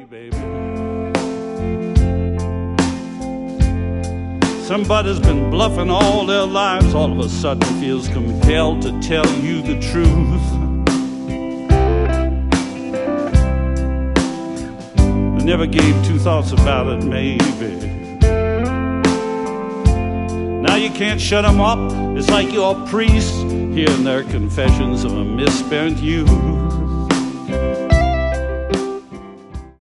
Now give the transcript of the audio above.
baby. Somebody's been bluffing all their lives, all of a sudden feels compelled to tell you the truth. They never gave two thoughts about it, maybe. Now you can't shut them up. It's like you're a priest hearing their confessions of a misspent youth.